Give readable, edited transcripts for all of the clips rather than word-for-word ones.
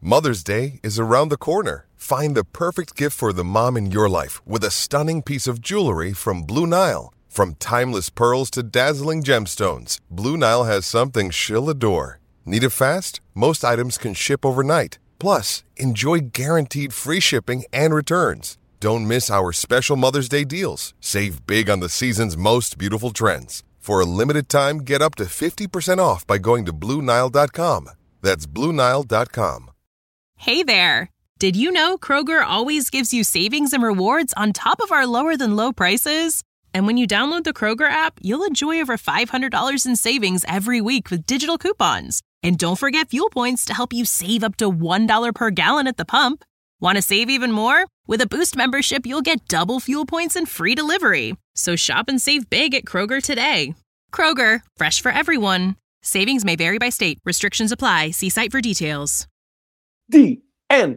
Mother's Day is around the corner. Find the perfect gift for the mom in your life with a stunning piece of jewelry from Blue Nile. From timeless pearls to dazzling gemstones, Blue Nile has something she'll adore. Need it fast? Most items can ship overnight. Plus, enjoy guaranteed free shipping and returns. Don't miss our special Mother's Day deals. Save big on the season's most beautiful trends. For a limited time, get up to 50% off by going to BlueNile.com. That's BlueNile.com. Hey there! Did you know Kroger always gives you savings and rewards on top of our lower-than-low prices? And when you download the Kroger app, you'll enjoy over $500 in savings every week with digital coupons. And don't forget fuel points to help you save up to $1 per gallon at the pump. Want to save even more? With a Boost membership, you'll get double fuel points and free delivery. So shop and save big at Kroger today. Kroger, fresh for everyone. Savings may vary by state. Restrictions apply. See site for details. DNVR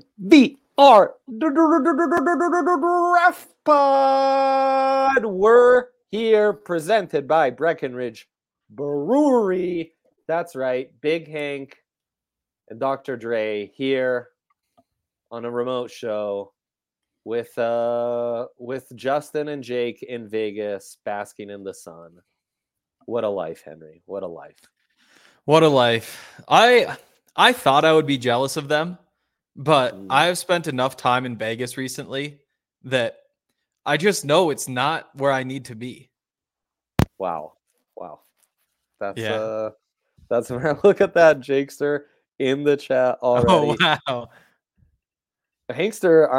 Draft Pod. We're here presented by Breckenridge Brewery. That's right, Big Hank and Dr. Dre here on a remote show with Justin and Jake in Vegas basking in the sun. What a life, Henry. What a life. What a life. I thought I would be jealous of them, but I have spent enough time in Vegas recently that I just know it's not where I need to be. Wow. That's when I look at that Jakester in the chat already. Oh, wow. Hankster,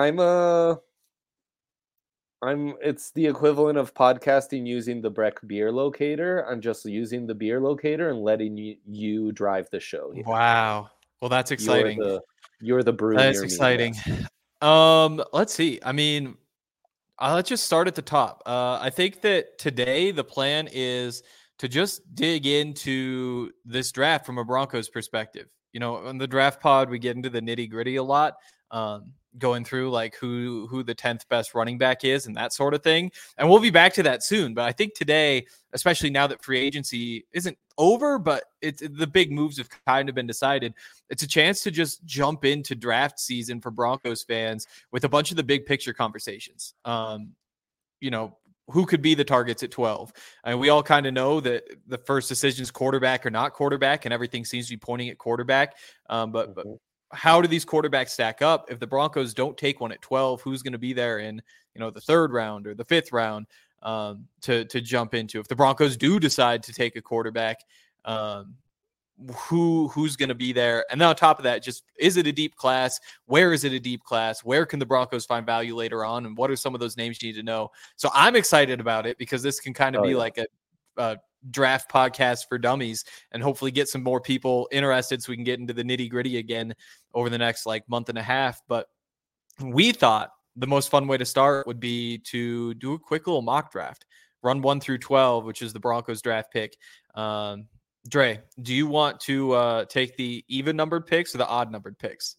it's the equivalent of podcasting using the Breck beer locator. I'm just using the beer locator and letting you drive the show here. Wow. Well, that's exciting. You're the brew. That's exciting. Let's see. I mean, let's just start at the top. I think that today the plan is to just dig into this draft from a Broncos perspective. You know, on the draft pod, we get into the nitty gritty a lot, going through like who the 10th best running back is and that sort of thing. And we'll be back to that soon. But I think today, especially now that free agency isn't over, but the big moves have kind of been decided, it's a chance to just jump into draft season for Broncos fans with a bunch of the big picture conversations. You know, who could be the targets at 12? And we all kind of know that the first decision is quarterback or not quarterback, and everything seems to be pointing at quarterback. But how do these quarterbacks stack up? If the Broncos don't take one at 12, who's going to be there in, you know, the third round or the fifth round to jump into? If the Broncos do decide to take a quarterback, who's going to be there? And then on top of that, just, is it a deep class? Where is it a deep class? Where can the Broncos find value later on? And what are some of those names you need to know? So I'm excited about it because this can kind of be like a draft podcast for dummies and hopefully get some more people interested so we can get into the nitty gritty again over the next like month and a half. But we thought the most fun way to start would be to do a quick little mock draft, run 1 through 12, which is the Broncos draft pick. Dre, do you want to take the even numbered picks or the odd numbered picks?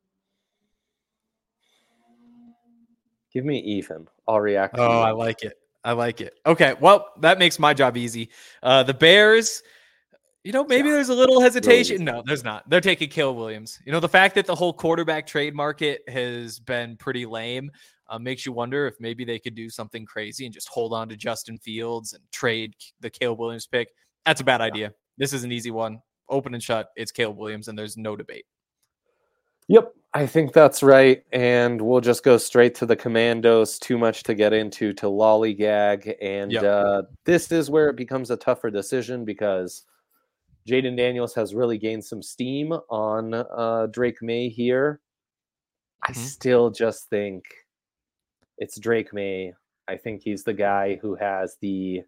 Give me even. I'll react. Oh, I like it. I like it. Okay, well, that makes my job easy. The Bears, you know, maybe there's a little hesitation. No, there's not. They're taking Caleb Williams. You know, the fact that the whole quarterback trade market has been pretty lame makes you wonder if maybe they could do something crazy and just hold on to Justin Fields and trade the Caleb Williams pick. That's a bad idea. This is an easy one. Open and shut. It's Caleb Williams, and there's no debate. Yep, I think that's right. And we'll just go straight to the Commandos. Too much to get into to lollygag. And this is where it becomes a tougher decision because Jaden Daniels has really gained some steam on Drake May here. I still just think it's Drake May. I think he's the guy who has the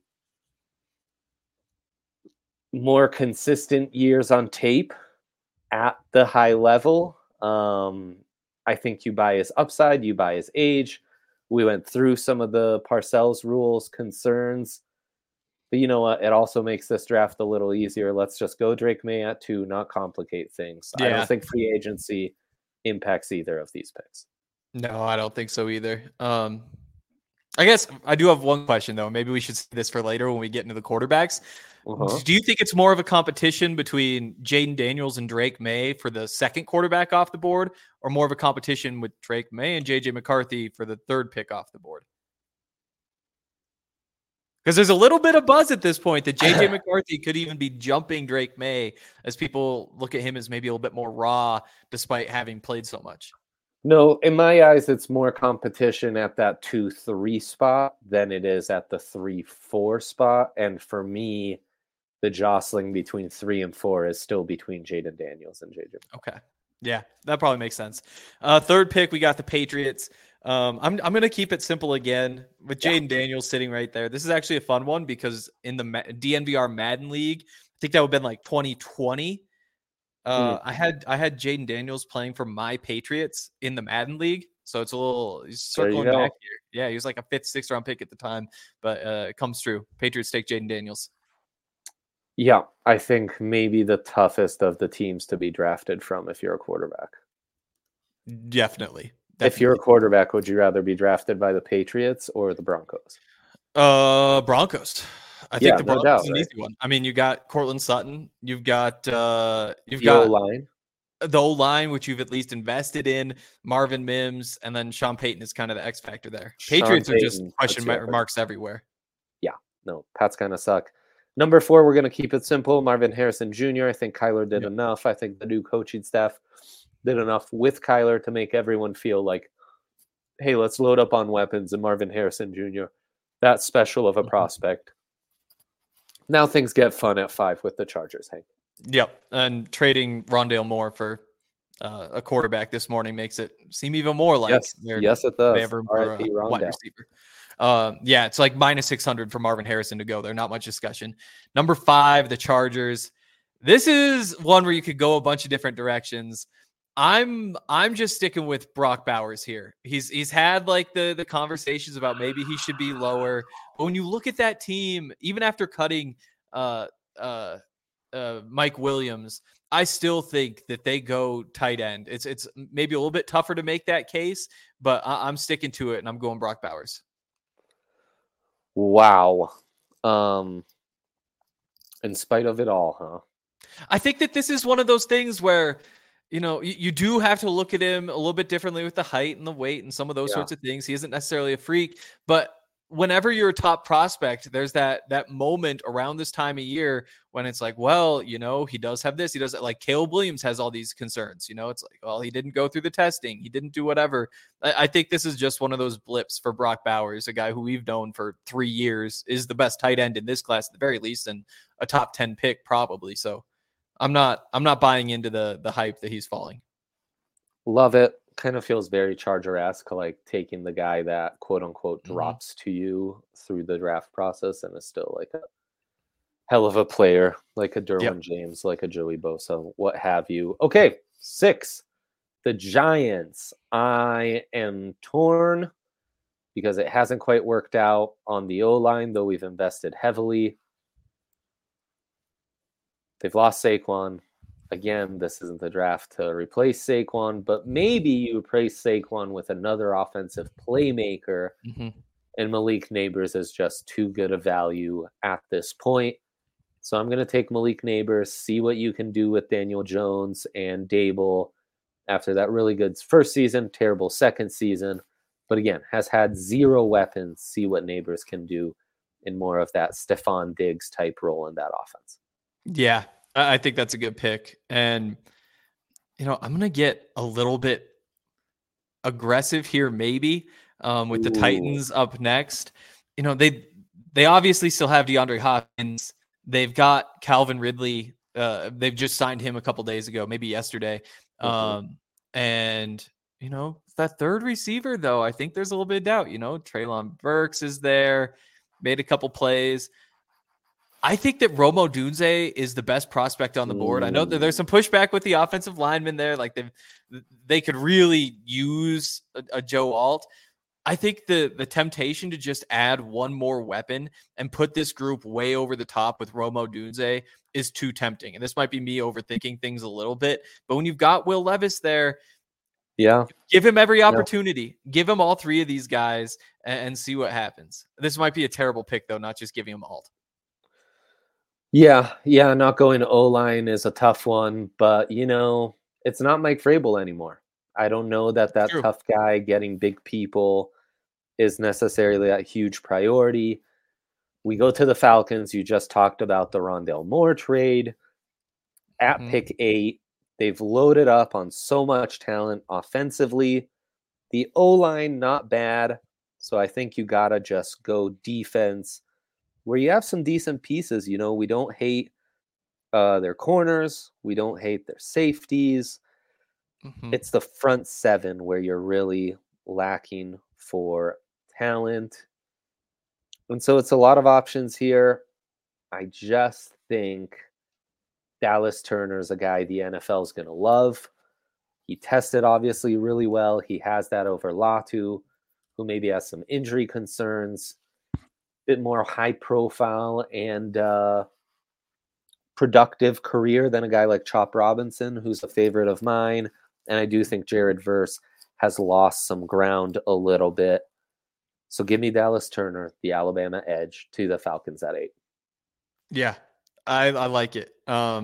more consistent years on tape at the high level. I think you buy his upside, you buy his age. We went through some of the Parcells rules concerns, but you know what? It also makes this draft a little easier. Let's just go Drake May at 2, not complicate things. Yeah. I don't think free agency impacts either of these picks. No, I don't think so either. I guess I do have one question though. Maybe we should see this for later when we get into the quarterbacks. Do you think it's more of a competition between Jaden Daniels and Drake May for the second quarterback off the board, or more of a competition with Drake May and JJ McCarthy for the third pick off the board? Because there's a little bit of buzz at this point that JJ McCarthy could even be jumping Drake May, as people look at him as maybe a little bit more raw despite having played so much. No, in my eyes, it's more competition at that 2-3 spot than it is at the 3-4 spot. And for me, the jostling between 3 and 4 is still between Jaden Daniels and JJ. Okay. Yeah, that probably makes sense. Third pick, we got the Patriots. I'm going to keep it simple again with Jaden Daniels sitting right there. This is actually a fun one because in the DNVR Madden League, I think that would have been like 2020. I had Jaden Daniels playing for my Patriots in the Madden League. So it's a little circling back here. Yeah, he was like a 5th, 6th round pick at the time, but it comes true. Patriots take Jaden Daniels. Yeah, I think maybe the toughest of the teams to be drafted from if you're a quarterback. Definitely. If you're a quarterback, would you rather be drafted by the Patriots or the Broncos? Broncos. I think the Broncos is an easy one. I mean, you got Cortland Sutton. You've got the O-line, which you've at least invested in. Marvin Mims, and then Sean Payton is kind of the X factor there. Patriots are just question marks everywhere. Yeah, no, Pats kind of suck. Number 4, we're going to keep it simple. Marvin Harrison Jr. I think Kyler did enough. I think the new coaching staff did enough with Kyler to make everyone feel like, hey, let's load up on weapons. And Marvin Harrison Jr., that special of a prospect. Now things get fun at 5 with the Chargers, Hank. Yep, and trading Rondale Moore for a quarterback this morning makes it seem even more like yes, it does. They have room for a wide receiver. Yeah, it's like minus 600 for Marvin Harrison to go there. Not much discussion. Number 5, the Chargers. This is one where you could go a bunch of different directions. I'm just sticking with Brock Bowers here. He's had like the conversations about maybe he should be lower. But when you look at that team, even after cutting Mike Williams, I still think that they go tight end. It's maybe a little bit tougher to make that case, but I'm sticking to it and I'm going Brock Bowers. Wow. In spite of it all, huh? I think that this is one of those things where, you know, you do have to look at him a little bit differently with the height and the weight and some of those sorts of things. He isn't necessarily a freak, but whenever you're a top prospect, there's that moment around this time of year when it's like, well, you know, he does have this, he does that. Like Caleb Williams has all these concerns, you know, it's like, well, he didn't go through the testing. He didn't do whatever. I think this is just one of those blips for Brock Bowers, a guy who we've known for 3 years is the best tight end in this class at the very least, and a top 10 pick probably. So I'm not buying into the hype that he's falling. Love it. Kind of feels very Charger-esque, like taking the guy that quote unquote drops to you through the draft process and is still like a hell of a player, like a Derwin James, like a Joey Bosa, what have you. Okay, 6, the Giants. I am torn because it hasn't quite worked out on the O-line, though we've invested heavily. They've lost Saquon. Again, this isn't the draft to replace Saquon, but maybe you replace Saquon with another offensive playmaker, and Malik Nabers is just too good a value at this point. So I'm going to take Malik Nabers, see what you can do with Daniel Jones and Dable after that really good first season, terrible second season, but again, has had 0 weapons. See what Nabers can do in more of that Stephon Diggs type role in that offense. Yeah, I think that's a good pick. And, you know, I'm going to get a little bit aggressive here, maybe, with the Titans up next. You know, they obviously still have DeAndre Hopkins. They've got Calvin Ridley. They've just signed him a couple days ago, maybe yesterday. And, you know, that third receiver, though, I think there's a little bit of doubt. You know, Treylon Burks is there, made a couple plays. I think that Rome Odunze is the best prospect on the board. I know that there's some pushback with the offensive linemen there. Like they could really use a Joe Alt. I think the temptation to just add one more weapon and put this group way over the top with Rome Odunze is too tempting. And this might be me overthinking things a little bit, but when you've got Will Levis there, give him every opportunity. Give him all 3 of these guys and see what happens. This might be a terrible pick, though, not just giving him Alt. Yeah, not going to O-line is a tough one, but, it's not Mike Vrabel anymore. I don't know that True. tough guy getting big people is necessarily a huge priority. We go to the Falcons. You just talked about the Rondale Moore trade. At pick 8, they've loaded up on so much talent offensively. The O-line, not bad. So I think you got to just go defense where you have some decent pieces. We don't hate their corners. We don't hate their safeties. It's the front 7 where you're really lacking for talent. And so it's a lot of options here. I just think Dallas Turner's a guy the NFL is going to love. He tested obviously really well. He has that over Latu, who maybe has some injury concerns, a bit more high profile and productive career than a guy like Chop Robinson, who's a favorite of mine. And I do think Jared Verse has lost some ground a little bit. So give me Dallas Turner, the Alabama edge, to the Falcons at 8. Yeah, I like it.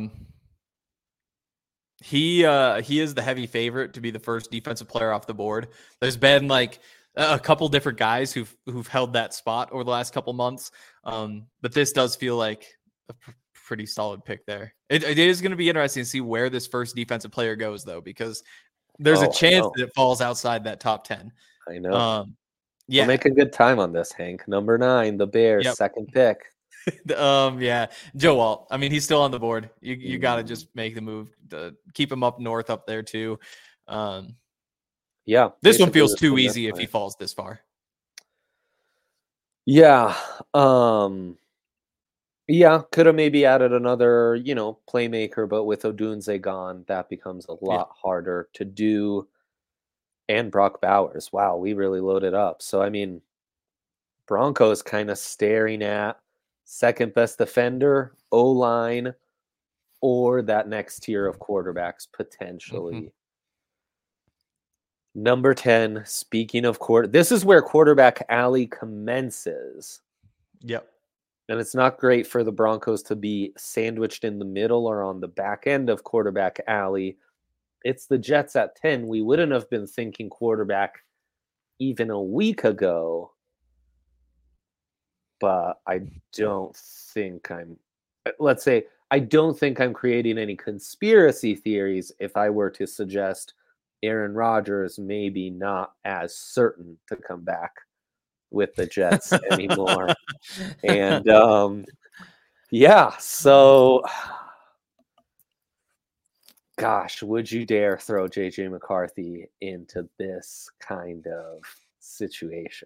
He is the heavy favorite to be the first defensive player off the board. There's been like a couple different guys who've held that spot over the last couple months. But this does feel like a pretty solid pick there. It is going to be interesting to see where this first defensive player goes, though, because there's a chance that it falls outside that top 10. I know. Yeah, we'll make a good time on this, Hank. Number 9, the Bears, second pick. Yeah, Joe Alt. I mean, he's still on the board. You got to just make the move to keep him up north up there too. Yeah, this one feels too easy if he falls this far. Yeah, yeah, could have maybe added another, playmaker, but with Odunze gone, that becomes a lot harder to do. And Brock Bowers. Wow, we really loaded up. So, I mean, Broncos kind of staring at second best defender, O-line, or that next tier of quarterbacks potentially. Number 10, speaking of this is where quarterback alley commences. Yep. And it's not great for the Broncos to be sandwiched in the middle or on the back end of quarterback alley. It's the Jets at 10. We wouldn't have been thinking quarterback even a week ago. But I don't think I don't think I'm creating any conspiracy theories if I were to suggest Aaron Rodgers maybe not as certain to come back with the Jets anymore. And so gosh, would you dare throw JJ McCarthy into this kind of situation?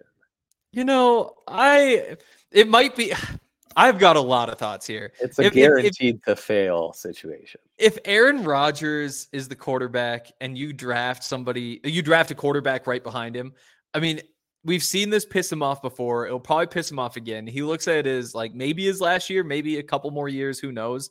It might be. I've got a lot of thoughts here. It's a guaranteed to fail situation. If Aaron Rodgers is the quarterback and you draft a quarterback right behind him, I mean, we've seen this piss him off before. It'll probably piss him off again. He looks at it as like maybe his last year, maybe a couple more years, who knows?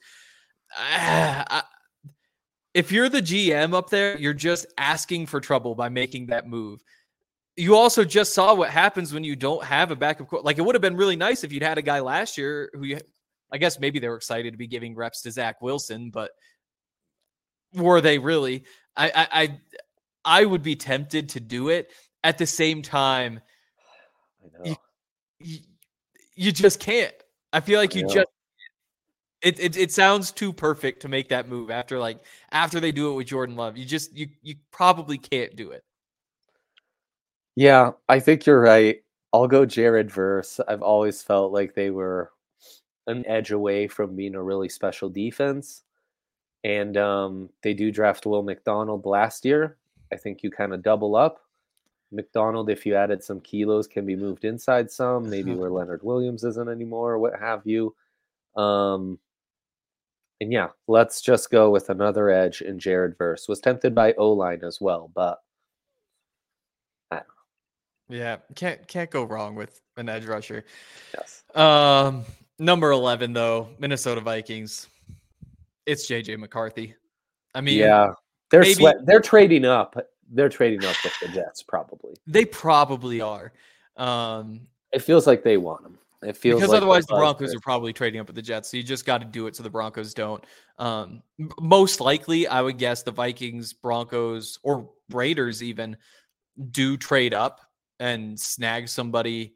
If you're the GM up there, you're just asking for trouble by making that move. You also just saw what happens when you don't have a backup. Like, it would have been really nice if you'd had a guy last year I guess maybe they were excited to be giving reps to Zach Wilson, but were they really? I would be tempted to do it. At the same time, I know. You just can't. I feel like it sounds too perfect to make that move after they do it with Jordan Love. You probably can't do it. Yeah, I think you're right. I'll go Jared Verse. I've always felt like they were an edge away from being a really special defense. And they do draft Will McDonald last year. I think you kind of double up. McDonald, if you added some kilos, can be moved inside some, maybe where Leonard Williams isn't anymore, what have you. And yeah, let's just go with another edge in Jared Verse. Was tempted by O-line as well, but I don't know. Yeah, can't go wrong with an edge rusher. Yes. Number 11 though, Minnesota Vikings. It's JJ McCarthy. I mean, yeah, they're trading up. They're trading up with the Jets, probably. They probably are. It feels like they want him. It feels because like otherwise the Broncos are probably trading up with the Jets. So you just got to do it so the Broncos don't. Most likely, I would guess the Vikings, Broncos, or Raiders even do trade up and snag somebody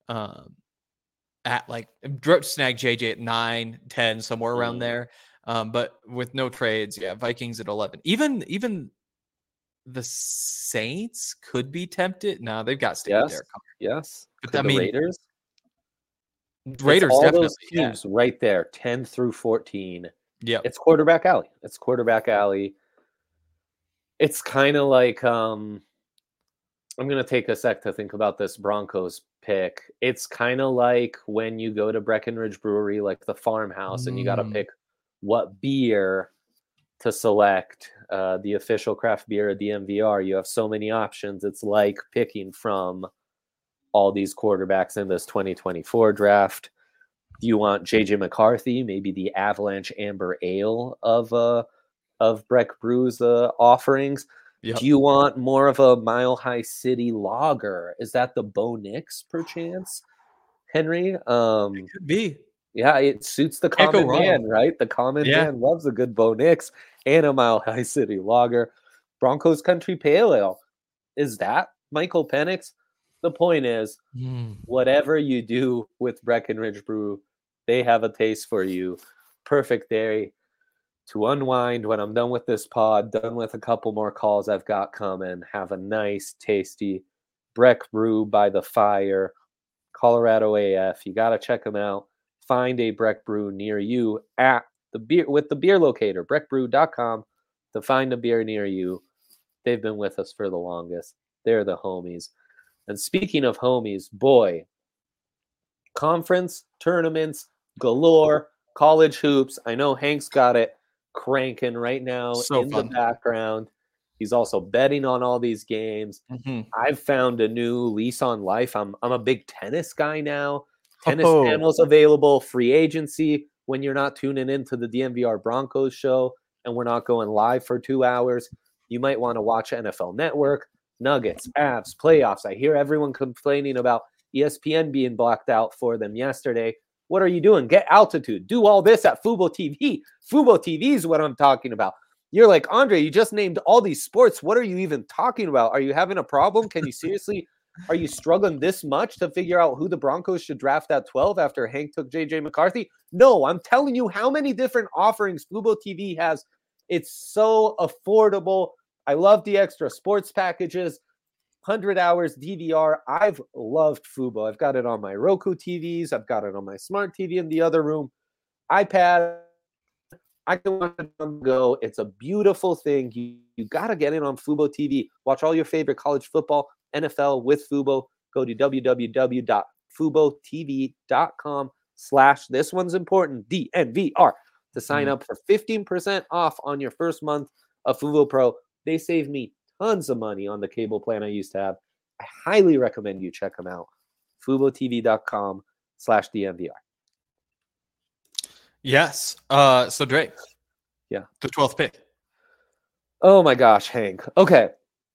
at like snag JJ at 9, 10, somewhere around there. But with no trades, yeah, Vikings at 11. Even the Saints could be tempted. No, they've got to stay with Derek Carr. Yes. But I mean, Raiders? Raiders all definitely. Those teams right there, 10 through 14. Yeah. It's quarterback alley. It's kind of like I'm going to take a sec to think about this Broncos pick. It's kind of like when you go to Breckenridge Brewery, like the farmhouse, and you got to pick what beer to select, the official craft beer of DNVR. You have so many options. It's like picking from all these quarterbacks in this 2024 draft. Do you want JJ McCarthy, maybe the Avalanche Amber Ale of Breck Brew's offerings? Yep. Do you want more of a Mile High City lager? Is that the Bo Nix perchance, Henry? It could be. Yeah, it suits the common man, right? The common man loves a good Bo Nix and a Mile High City lager. Broncos Country Pale Ale. Is that Michael Penix? The point is, whatever you do with Breckenridge Brew, they have a taste for you. Perfect day to unwind when I'm done with this pod, done with a couple more calls I've got coming. Have a nice, tasty Breck Brew by the fire, Colorado AF. You got to check them out. Find a Breck Brew near you at the beer with the beer locator, breckbrew.com, to find a beer near you. They've been with us for the longest. They're the homies. And speaking of homies, boy, conference tournaments galore, college hoops. I know Hank's got it cranking right now the background. He's also betting on all these games. I've found a new lease on life. I'm a big tennis guy now. Tennis panels available, free agency when you're not tuning into the DNVR Broncos show and we're not going live for 2 hours. You might want to watch NFL Network. Nuggets, Avs, playoffs. I hear everyone complaining about ESPN being blocked out for them yesterday. What are you doing? Get altitude. Do all this at Fubo TV. Fubo TV is what I'm talking about. You're like, Andre, you just named all these sports. What are you even talking about? Are you having a problem? Can you seriously, are you struggling this much to figure out who the Broncos should draft at 12 after Hank took JJ McCarthy? No, I'm telling you how many different offerings Fubo TV has. It's so affordable. I love the extra sports packages, 100 hours DVR. I've loved Fubo. I've got it on my Roku TVs. I've got it on my smart TV in the other room, iPad. I can watch it on the go. It's a beautiful thing. You got to get in on Fubo TV. Watch all your favorite college football, NFL with Fubo. Go to www.fubotv.com/ this one's important, DNVR, to sign up for 15% off on your first month of Fubo Pro. They save me tons of money on the cable plan I used to have. I highly recommend you check them out. FuboTV.com/DNVR. Yes. So Drake. Yeah. The 12th pick. Oh my gosh, Hank. Okay.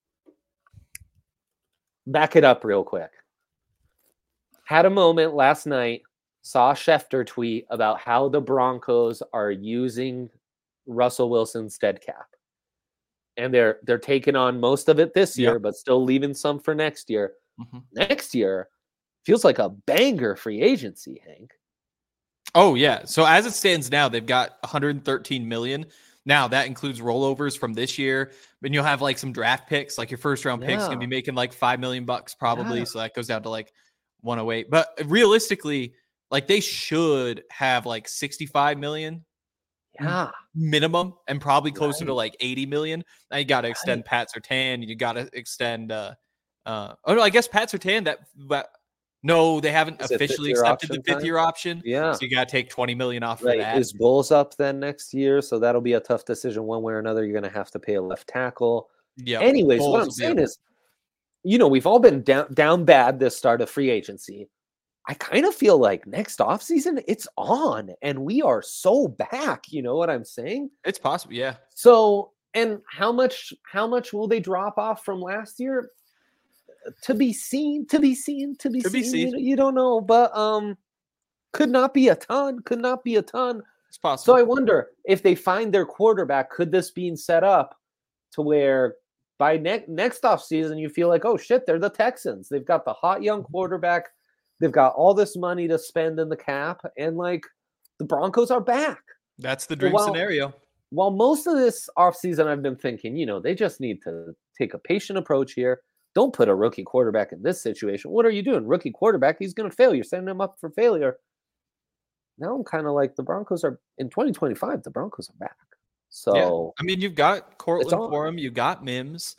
Back it up real quick. Had a moment last night, saw Schefter tweet about how the Broncos are using Russell Wilson's dead cap. And they're taking on most of it this year, but still leaving some for next year. Next year feels like a banger free agency, Hank. Oh, yeah. So as it stands now, they've got $113 million. Now that includes rollovers from this year, but you'll have like some draft picks, like your first round picks going to be making like $5 million probably. So that goes down to like 108. But realistically, like they should have like 65 million minimum and probably closer to like 80 million. Now you got to extend Pat Surtain. You got to extend oh no, I guess Pat Surtain no, they haven't officially accepted the 5th year option. Yeah. So you got to take 20 million off for that. Is Bulls up then next year? So that'll be a tough decision one way or another. You're going to have to pay a left tackle. Yeah. Anyways, what I'm saying is, we've all been down bad this start of free agency. I kind of feel like next offseason, it's on and we are so back. You know what I'm saying? It's possible. Yeah. So, and how much will they drop off from last year? To be seen. You don't know, but Could not be a ton. It's possible. So I wonder if they find their quarterback, could this be set up to where by next offseason you feel like, oh shit, they're the Texans. They've got the hot young quarterback. They've got all this money to spend in the cap, and like the Broncos are back. That's the dream scenario. While most of this offseason I've been thinking, they just need to take a patient approach here. Don't put a rookie quarterback in this situation. What are you doing? Rookie quarterback, he's going to fail. You're setting him up for failure. Now I'm kind of like the Broncos are in 2025. The Broncos are back. So yeah. I mean, you've got Cortland for him. You got Mims.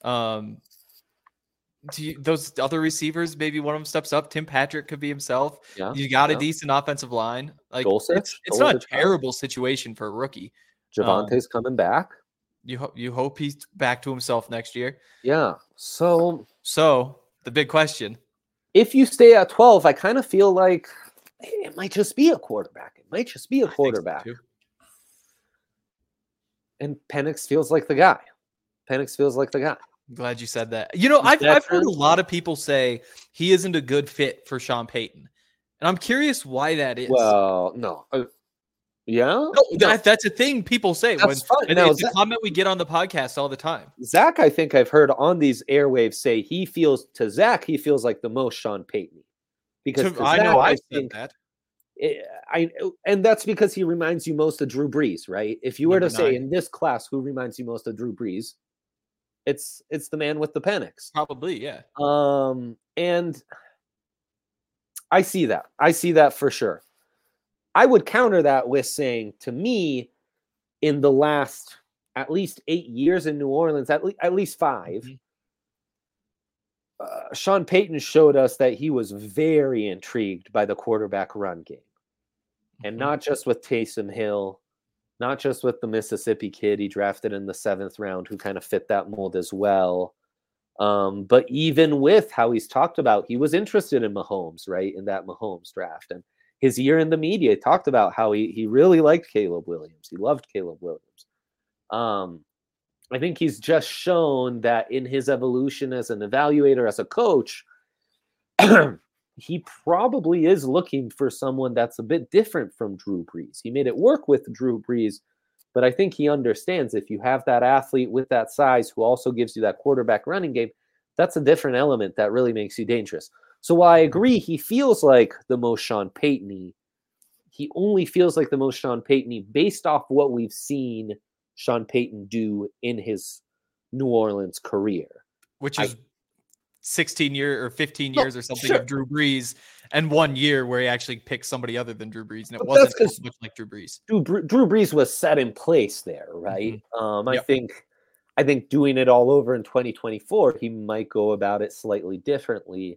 Those other receivers, maybe one of them steps up. Tim Patrick could be himself. Yeah, you got a decent offensive line. Like it's not a terrible situation for a rookie. Javonte's coming back. You hope he's back to himself next year. Yeah. So the big question: if you stay at 12, I kind of feel like it might just be a quarterback. I think so, and Penix feels like the guy. I'm glad you said that. I've heard a lot of people say he isn't a good fit for Sean Payton, and I'm curious why that is. Well, no. Yeah, that's a thing people say. It's a comment we get on the podcast all the time. Zach, I think I've heard on these airwaves say he feels like the most Sean Payton, because I think that. And that's because he reminds you most of Drew Brees, right? If you were to say in this class who reminds you most of Drew Brees, it's the man with the Penix. Probably, yeah. And I see that for sure. I would counter that with saying, to me, in the last at least 8 years in New Orleans, at least 5, Sean Payton showed us that he was very intrigued by the quarterback run game. And not just with Taysom Hill, not just with the Mississippi kid he drafted in the 7th round who kind of fit that mold as well. But even with how he's talked about, he was interested in Mahomes, right? In that Mahomes draft. And his year in the media talked about how he really liked Caleb Williams. He loved Caleb Williams. I think he's just shown that in his evolution as an evaluator, as a coach, he probably is looking for someone that's a bit different from Drew Brees. He made it work with Drew Brees, but I think he understands if you have that athlete with that size who also gives you that quarterback running game, that's a different element that really makes you dangerous. So while I agree he feels like the most Sean Payton-y, he only feels like the most Sean Payton-y based off what we've seen Sean Payton do in his New Orleans career. Which is 16 years or 15 years or something of Drew Brees, and 1 year where he actually picked somebody other than Drew Brees, and it wasn't much like Drew Brees. Drew Brees was set in place there, right? I think doing it all over in 2024, he might go about it slightly differently.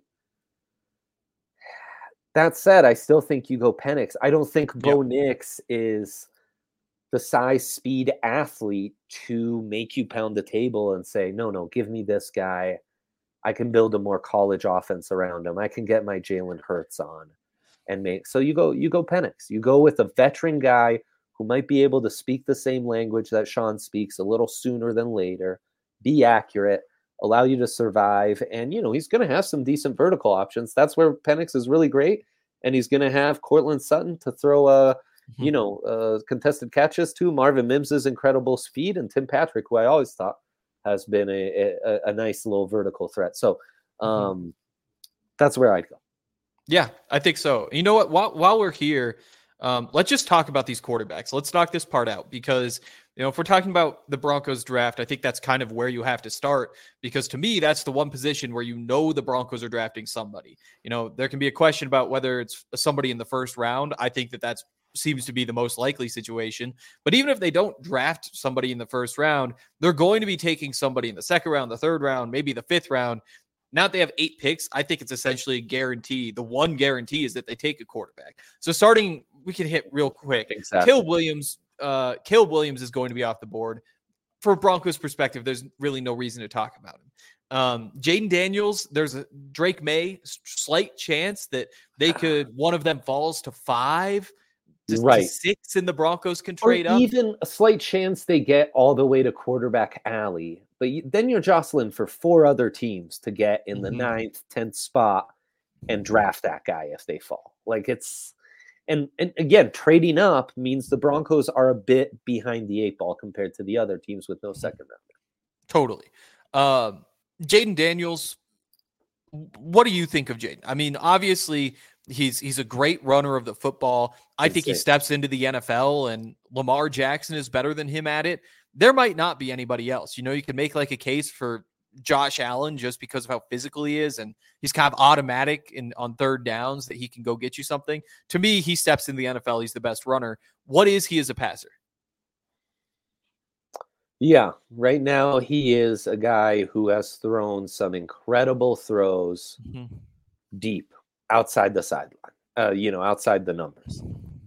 That said, I still think you go Penix. I don't think Bo Nix is the size, speed athlete to make you pound the table and say, no, give me this guy. I can build a more college offense around him. I can get my Jalen Hurts on and make. So you go Penix. You go with a veteran guy who might be able to speak the same language that Sean speaks a little sooner than later, be accurate, allow you to survive. And, he's going to have some decent vertical options. That's where Penix is really great. And he's going to have Cortland Sutton to throw contested catches to, Marvin Mims' incredible speed, and Tim Patrick, who I always thought has been a nice little vertical threat. So that's where I'd go. Yeah, I think so. You know what? While we're here, let's just talk about these quarterbacks. Let's knock this part out, because if we're talking about the Broncos draft, I think that's kind of where you have to start, because to me, that's the one position where the Broncos are drafting somebody. There can be a question about whether it's somebody in the first round. I think that seems to be the most likely situation. But even if they don't draft somebody in the first round, they're going to be taking somebody in the second round, the third round, maybe the 5th round. Now that they have 8 picks, I think it's essentially a guarantee. The one guarantee is that they take a quarterback. So we can hit real quick. Exactly. Caleb Williams is going to be off the board. For Broncos perspective, there's really no reason to talk about him. Jaden Daniels, there's a Drake May, slight chance that one of them falls to 5. To 6, and the Broncos can trade up. Even a slight chance they get all the way to quarterback alley. But then you're jostling for 4 other teams to get in the 9th, 10th spot and draft that guy if they fall. Like it's And again, trading up means the Broncos are a bit behind the 8 ball compared to the other teams with no second rounder. Totally. Jayden Daniels, what do you think of Jayden? I mean, obviously he's a great runner of the football. I think he steps into the NFL and Lamar Jackson is better than him at it. There might not be anybody else. You can make like a case for Josh Allen just because of how physical he is, and he's kind of automatic on third downs that he can go get you something. To me, he steps in the NFL. He's the best runner. What is he as a passer? Yeah, right now he is a guy who has thrown some incredible throws deep outside the sideline, outside the numbers.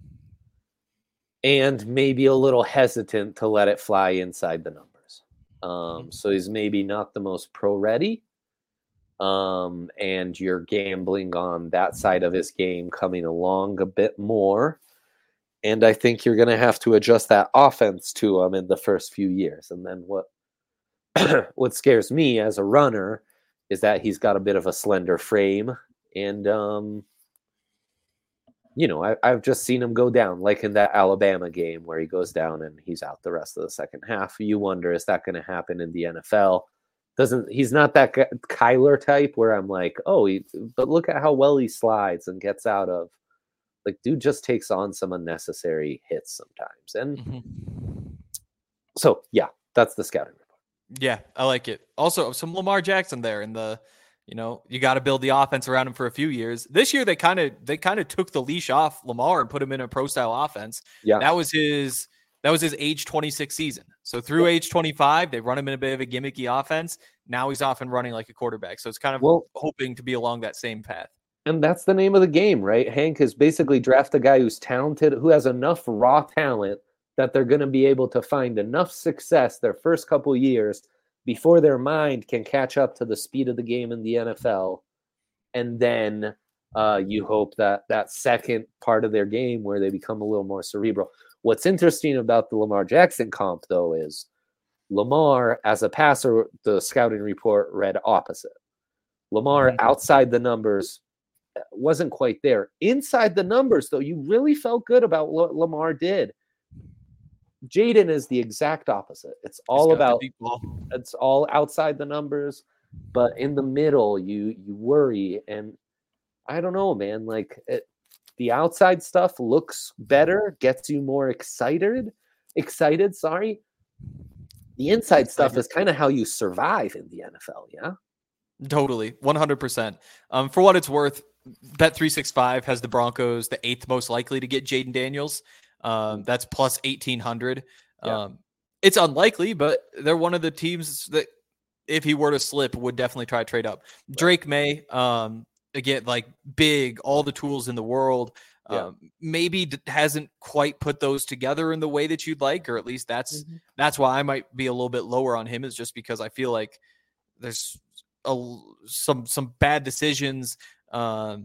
And maybe a little hesitant to let it fly inside the numbers. So he's maybe not the most pro-ready. And you're gambling on that side of his game coming along a bit more. And I think you're going to have to adjust that offense to him in the first few years. And then what scares me as a runner is that he's got a bit of a slender frame. And, I've just seen him go down, like in that Alabama game where he goes down and he's out the rest of the second half. You wonder, is that going to happen in the NFL? He's not that Kyler type where I'm like, but look at how well he slides and gets out of. Like, dude just takes on some unnecessary hits sometimes. And so, yeah, that's the scouting report. Yeah, I like it. Also, some Lamar Jackson there in the, you got to build the offense around him for a few years. This year, they kind of took the leash off Lamar and put him in a pro-style offense. Yeah, that was his age 26 season. So through age 25, they run him in a bit of a gimmicky offense. Now he's off and running like a quarterback. So it's kind of hoping to be along that same path. And that's the name of the game, right? Hank is basically draft a guy who's talented, who has enough raw talent that they're going to be able to find enough success their first couple years before their mind can catch up to the speed of the game in the NFL. And then you hope that second part of their game where they become a little more cerebral. What's interesting about the Lamar Jackson comp, though, is Lamar, as a passer, the scouting report read opposite. Lamar, outside the numbers, wasn't quite there. Inside the numbers, though, you really felt good about what Lamar did. Jayden is the exact opposite. It's all outside the numbers, but in the middle, you worry. And I don't know, man, the outside stuff looks better, gets you more excited. The inside stuff is kind of how you survive in the NFL. Yeah. Totally. 100%. For what it's worth, Bet365 has the Broncos the 8th most likely to get Jayden Daniels. That's plus 1,800. Yeah. It's unlikely, but they're one of the teams that if he were to slip would definitely try to trade up. Drake May, again, big, all the tools in the world. Maybe hasn't quite put those together in the way that you'd like, or at least that's why I might be a little bit lower on him, is just because I feel like there's some bad decisions, a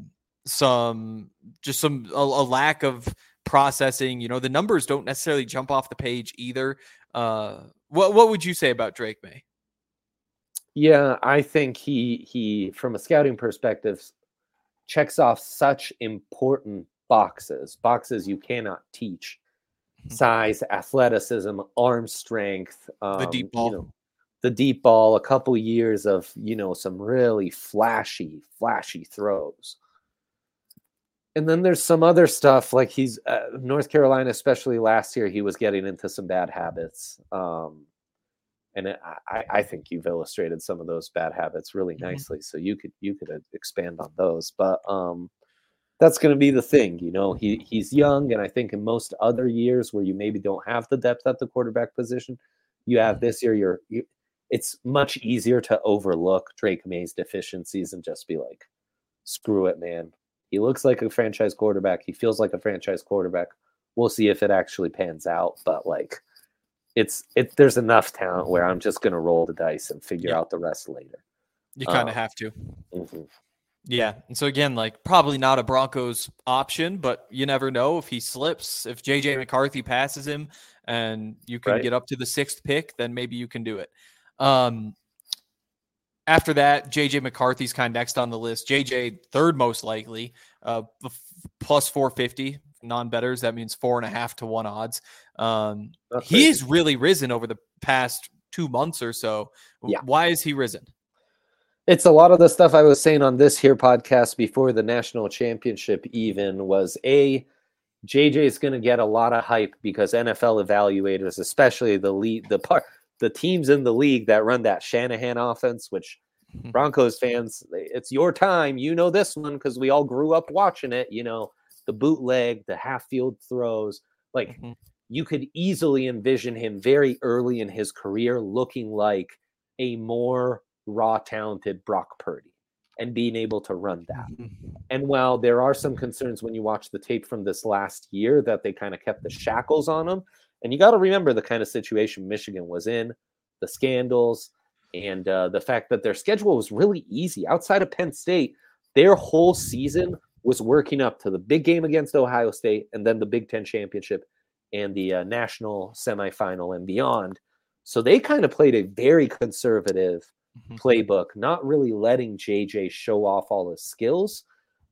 lack of processing. The numbers don't necessarily jump off the page either. What would you say about Drake May? Yeah, I think he from a scouting perspective checks off such important boxes you cannot teach: size, athleticism, arm strength, the deep ball. The deep ball, a couple years of, some really flashy throws. And then there's some other stuff, like he's North Carolina, especially last year, he was getting into some bad habits. And I think you've illustrated some of those bad habits really nicely. So you could expand on those. But that's going to be the thing. He's young. And I think in most other years where you maybe don't have the depth at the quarterback position, you have this year, it's much easier to overlook Drake May's deficiencies and just be like, screw it, man. He looks like a franchise quarterback. He feels like a franchise quarterback. We'll see if it actually pans out. But there's enough talent where I'm just going to roll the dice and figure out the rest later. You kind of have to. Yeah. And so again, probably not a Broncos option, but you never know if he slips. If JJ McCarthy passes him and you can get up to the 6th pick, then maybe you can do it. After that, JJ McCarthy's kind of next on the list. JJ, 3rd most likely, plus 450. non-bettors. That means 4.5 to 1 odds. He's really risen over the past 2 months or so. Yeah. Why is he risen? It's a lot of the stuff I was saying on this here podcast before the national championship even was JJ is going to get a lot of hype because NFL evaluators, especially the teams in the league that run that Shanahan offense, which Broncos fans, it's your time. You know this one because we all grew up watching it. You know, the bootleg, the half-field throws. Like, you could easily envision him very early in his career looking like a more raw, talented Brock Purdy and being able to run that. And while there are some concerns when you watch the tape from this last year that they kind of kept the shackles on him, and you got to remember the kind of situation Michigan was in, the scandals, and the fact that their schedule was really easy. Outside of Penn State, their whole season was working up to the big game against Ohio State and then the Big Ten championship and the national semifinal and beyond. So they kind of played a very conservative playbook, not really letting JJ show off all his skills.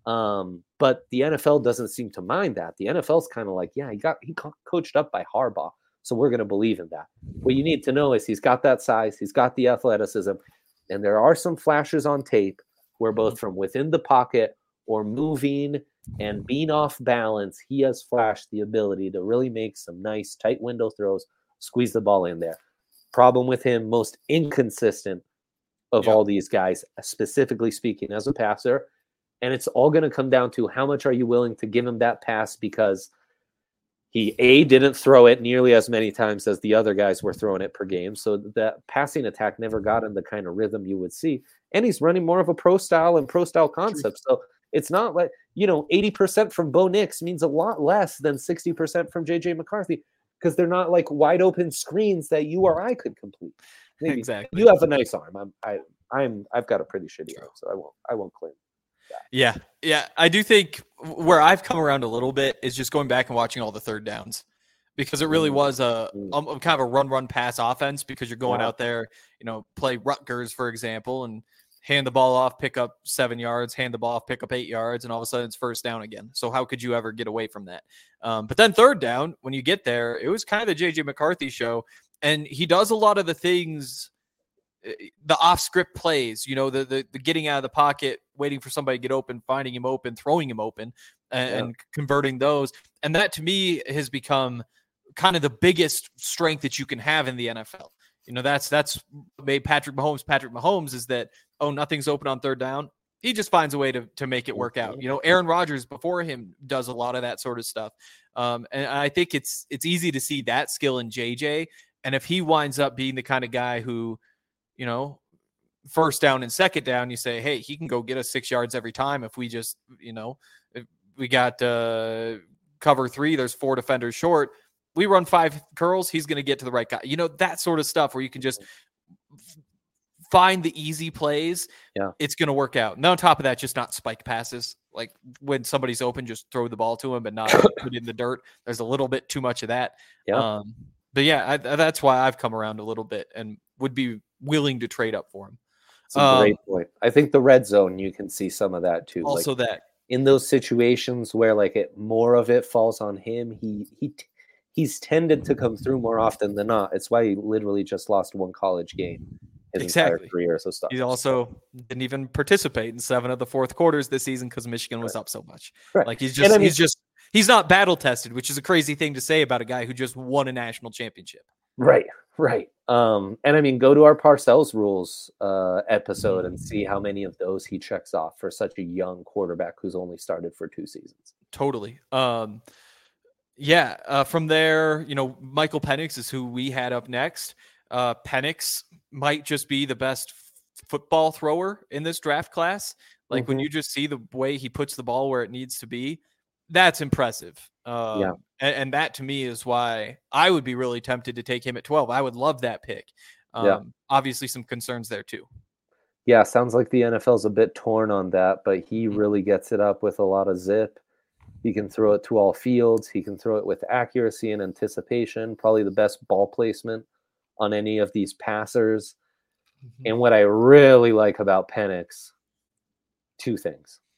But the NFL doesn't seem to mind that. The NFL's kind of like, yeah, he got coached up by Harbaugh, so we're going to believe in that. What you need to know is he's got that size, he's got the athleticism, and there are some flashes on tape where both from within the pocket or moving and being off balance, he has flashed the ability to really make some nice tight window throws, squeeze the ball in there. Problem with him, most inconsistent of all these guys, specifically speaking as a passer. And it's all going to come down to how much are you willing to give him that pass, because he, didn't throw it nearly as many times as the other guys were throwing it per game. So that passing attack never got in the kind of rhythm you would see. And he's running more of a pro style concept. So it's not like, 80% from Bo Nix means a lot less than 60% from JJ McCarthy, because they're not like wide open screens that you or I could complete. Maybe. Exactly. You have a nice arm. I've got a pretty shitty arm, so I won't claim that. Yeah. I do think where I've come around a little bit is just going back and watching all the third downs, because it really was a kind of a run pass offense, because you're going out there, play Rutgers, for example, and hand the ball off, pick up 7 yards, hand the ball off, pick up 8 yards, and all of a sudden it's first down again. So how could you ever get away from that? But then third down, when you get there, it was kind of the JJ McCarthy show. And he does a lot of the things, the off-script plays, the getting out of the pocket, waiting for somebody to get open, finding him open, throwing him open, and converting those. And that, to me, has become kind of the biggest strength that you can have in the NFL. That's made Patrick Mahomes is that, nothing's open on third down. He just finds a way to make it work out. Aaron Rodgers before him does a lot of that sort of stuff. And I think it's easy to see that skill in JJ. And if he winds up being the kind of guy who, first down and second down, you say, hey, he can go get us 6 yards every time. If we just, if we got cover 3, there's 4 defenders short. We run 5 curls, he's going to get to the right guy. That sort of stuff where you can just find the easy plays. Yeah, it's going to work out. And on top of that, just not spike passes. Like when somebody's open, just throw the ball to him, but not put it in the dirt. There's a little bit too much of that. Yeah. But yeah, that's why I've come around a little bit and would be willing to trade up for him. It's a great point. I think the red zone, you can see some of that too. Also, that in those situations where more of it falls on him, he's tended to come through more often than not. It's why he literally just lost 1 college game his entire career. So stuff. He also didn't even participate in 7 of the fourth quarters this season because Michigan was up so much. Right. Like he's not battle tested, which is a crazy thing to say about a guy who just won a national championship. Right. And go to our Parcells rules episode and see how many of those he checks off for such a young quarterback who's only started for 2 seasons. Totally. From there, Michael Penix is who we had up next. Penix might just be the best football thrower in this draft class. Like when you just see the way he puts the ball where it needs to be, that's impressive. And that to me is why I would be really tempted to take him at 12. I would love that pick. Obviously some concerns there too. Yeah. Sounds like the NFL's a bit torn on that, but he really gets it up with a lot of zip. He can throw it to all fields. He can throw it with accuracy and anticipation, probably the best ball placement on any of these passers. And what I really like about Penix, 2 things.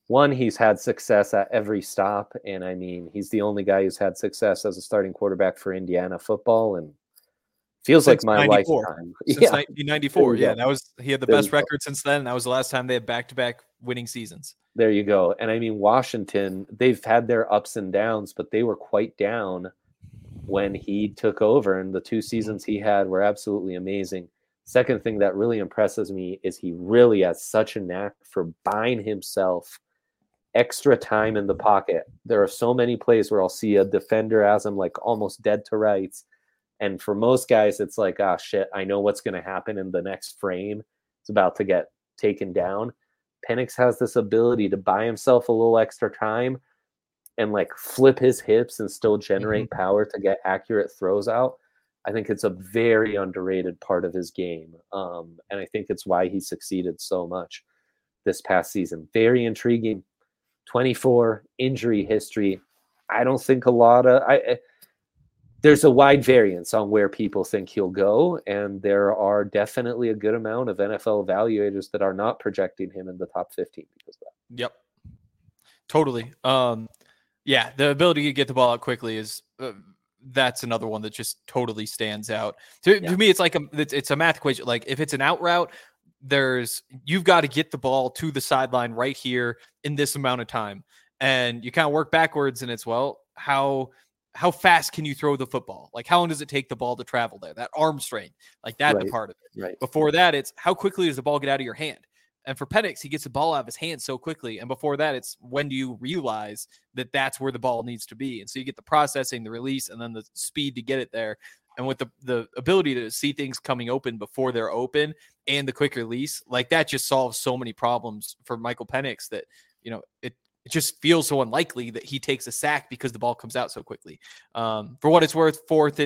one, he's had success at every stop. And I mean, he's the only guy who's had success as a starting quarterback for Indiana football. And feels since like my 94. lifetime. Since 1994. Yeah, he had the best record since then. That was the last time they had back-to-back winning seasons. There you go. And I mean, Washington, they've had their ups and downs, but they were quite down when he took over. And the 2 seasons he had were absolutely amazing. Second thing that really impresses me is he really has such a knack for buying himself extra time in the pocket. There are so many plays where I'll see a defender as him like almost dead to rights. And for most guys, it's like, ah, shit, I know what's going to happen in the next frame. It's about to get taken down. Penix has this ability to buy himself a little extra time and like flip his hips and still generate power to get accurate throws out. I think it's a very underrated part of his game. And I think it's why he succeeded so much this past season. Very intriguing. 24, injury history. I don't think a lot of there's a wide variance on where people think he'll go, and there are definitely a good amount of NFL evaluators that are not projecting him in the top 15 because of that. Yep, totally. Yeah, the ability to get the ball out quickly is that's another one that just totally stands out. To me, it's like it's a math equation. Like if it's an out route, you've got to get the ball to the sideline right here in this amount of time, and you kind of work backwards, and it's how fast can you throw the football? Like, how long does it take the ball to travel there? That arm strength, like that, the part of it. Right. Before that, it's how quickly does the ball get out of your hand? And for Penix, he gets the ball out of his hand so quickly. And before that, it's when do you realize that that's where the ball needs to be? And so you get the processing, the release, and then the speed to get it there. And with the ability to see things coming open before they're open and the quick release, like that just solves so many problems for Michael Penix that, it just feels so unlikely that he takes a sack because the ball comes out so quickly. For what it's worth, Broncos